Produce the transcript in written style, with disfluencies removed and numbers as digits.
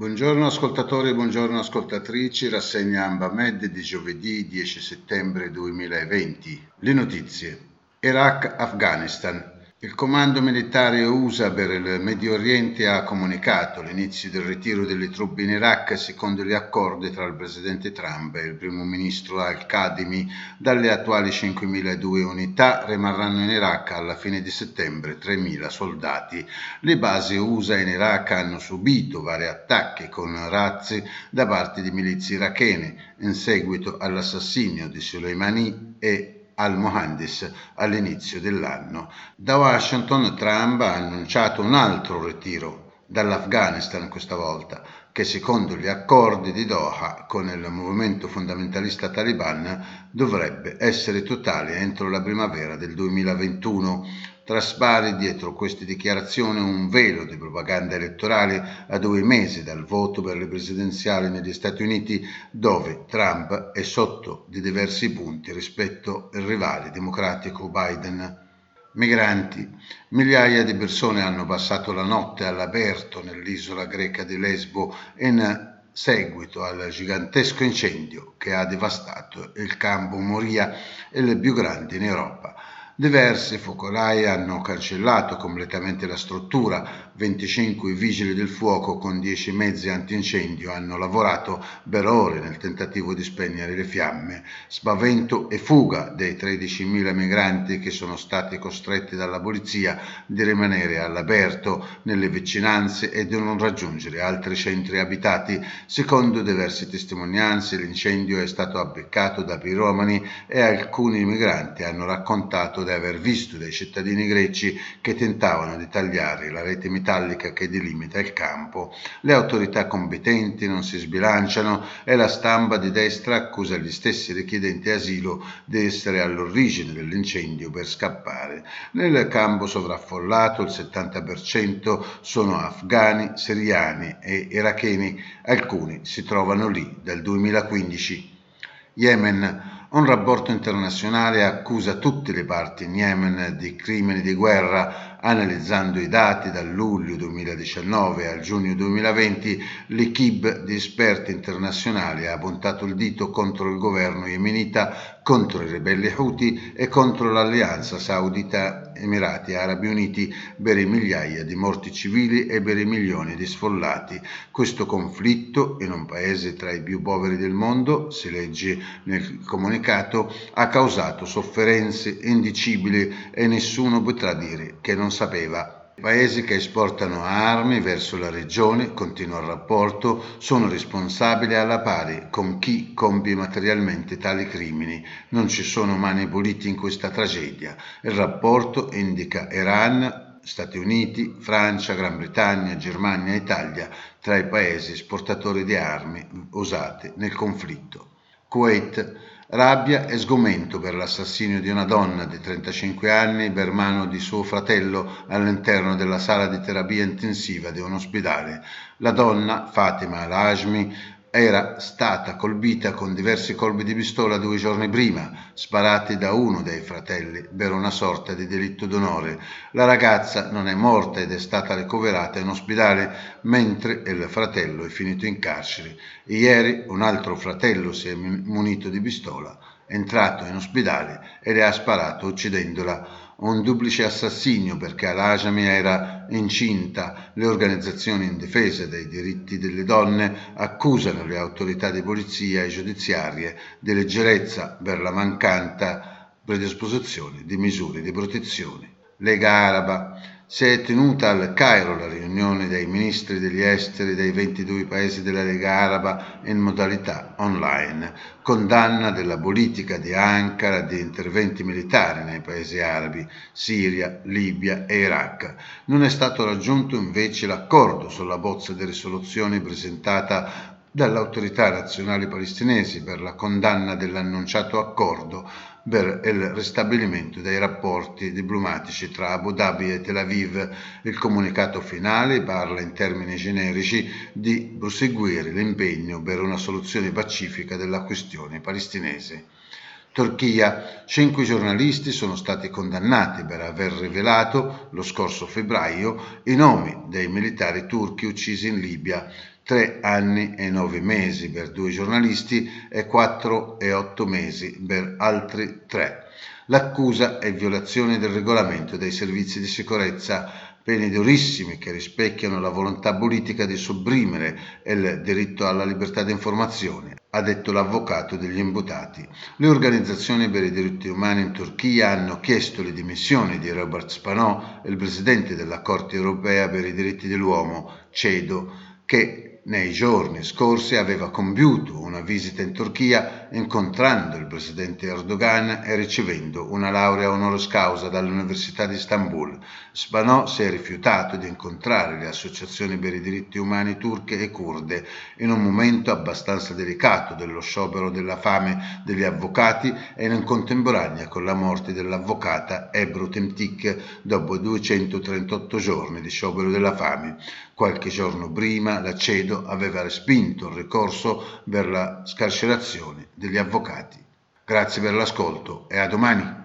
Buongiorno ascoltatori, buongiorno ascoltatrici, rassegna Ambamed di giovedì 10 settembre 2020. Le notizie. Iraq-Afghanistan. Il comando militare USA per il Medio Oriente ha comunicato l'inizio del ritiro delle truppe in Iraq secondo gli accordi tra il presidente Trump e il primo ministro Al-Kadhimi. Dalle attuali 5.002 unità rimarranno in Iraq alla fine di settembre 3.000 soldati. Le basi USA in Iraq hanno subito vari attacchi con razzi da parte di milizie irachene in seguito all'assassinio di Soleimani e al-Mohandis all'inizio dell'anno. Da Washington Trump ha annunciato un altro ritiro dall'Afghanistan questa volta, che secondo gli accordi di Doha con il movimento fondamentalista Taliban dovrebbe essere totale entro la primavera del 2021. Traspare dietro queste dichiarazioni un velo di propaganda elettorale a 2 mesi dal voto per le presidenziali negli Stati Uniti, dove Trump è sotto di diversi punti rispetto al rivale democratico Biden. Migranti. Migliaia di persone hanno passato la notte all'aperto nell'isola greca di Lesbo in seguito al gigantesco incendio che ha devastato il campo Moria, il più grande in Europa. Diversi focolai hanno cancellato completamente la struttura. 25 vigili del fuoco con 10 mezzi antincendio hanno lavorato per ore nel tentativo di spegnere le fiamme. Spavento e fuga dei 13.000 migranti che sono stati costretti dalla polizia di rimanere all'aperto nelle vicinanze e di non raggiungere altri centri abitati. Secondo diverse testimonianze, l'incendio è stato abbeccato da piromani e alcuni migranti hanno raccontato di aver visto dei cittadini greci che tentavano di tagliare la rete metallica che delimita il campo. Le autorità competenti non si sbilanciano e la stampa di destra accusa gli stessi richiedenti asilo di essere all'origine dell'incendio per scappare. Nel campo sovraffollato il 70% sono afghani, siriani e iracheni, alcuni si trovano lì dal 2015. Yemen. Un rapporto internazionale accusa tutte le parti in Yemen di crimini di guerra. Analizzando i dati dal luglio 2019 al giugno 2020, l'equipe di esperti internazionali ha puntato il dito contro il governo yemenita, contro i ribelli Houthi e contro l'alleanza saudita Emirati Arabi Uniti per i migliaia di morti civili e per i milioni di sfollati. Questo conflitto, in un paese tra i più poveri del mondo, si legge nel comunicato, ha causato sofferenze indicibili e nessuno potrà dire che non sapeva. I paesi che esportano armi verso la regione, continua il rapporto, sono responsabili alla pari con chi compie materialmente tali crimini. Non ci sono mani pulite in questa tragedia. Il rapporto indica Iran, Stati Uniti, Francia, Gran Bretagna, Germania e Italia tra i paesi esportatori di armi usate nel conflitto. Kuwait. Rabbia e sgomento per l'assassinio di una donna di 35 anni per mano di suo fratello all'interno della sala di terapia intensiva di un ospedale. La donna, Fatima Al-Hashmi, era stata colpita con diversi colpi di pistola 2 giorni prima, sparati da uno dei fratelli per una sorta di delitto d'onore. La ragazza non è morta ed è stata ricoverata in ospedale, mentre il fratello è finito in carcere. Ieri un altro fratello si è munito di pistola, è entrato in ospedale e le ha sparato uccidendola. Un duplice assassinio perché Al-Hashmi era incinta. Le organizzazioni in difesa dei diritti delle donne accusano le autorità di polizia e giudiziarie di leggerezza per la mancata predisposizione di misure di protezione. Lega Araba. Si è tenuta al Cairo la riunione dei ministri degli esteri dei 22 paesi della Lega Araba in modalità online. Condanna della politica di Ankara di interventi militari nei paesi arabi, Siria, Libia e Iraq. Non è stato raggiunto invece l'accordo sulla bozza di risoluzione presentata dall'Autorità Nazionale Palestinesi per la condanna dell'annunciato accordo per il ristabilimento dei rapporti diplomatici tra Abu Dhabi e Tel Aviv. Il comunicato finale parla in termini generici di proseguire l'impegno per una soluzione pacifica della questione palestinese. Turchia. 5 giornalisti sono stati condannati per aver rivelato lo scorso febbraio i nomi dei militari turchi uccisi in Libia. 3 anni e 9 mesi per 2 giornalisti e 4 e 8 mesi per altri 3. L'accusa è violazione del regolamento dei servizi di sicurezza, pene durissime che rispecchiano la volontà politica di sopprimere il diritto alla libertà di informazione, ha detto l'avvocato degli imputati. Le organizzazioni per i diritti umani in Turchia hanno chiesto le dimissioni di Robert Spanò, il presidente della Corte europea per i diritti dell'uomo, CEDO, che nei giorni scorsi aveva compiuto una visita in Turchia incontrando il presidente Erdogan e ricevendo una laurea honoris causa dall'Università di Istanbul. Spanò si è rifiutato di incontrare le associazioni per i diritti umani turche e kurde in un momento abbastanza delicato dello sciopero della fame degli avvocati e in contemporanea con la morte dell'avvocata Ebru Temtik dopo 238 giorni di sciopero della fame. Qualche giorno prima la CEDO aveva respinto il ricorso per la scarcerazione degli avvocati. Grazie per l'ascolto e a domani.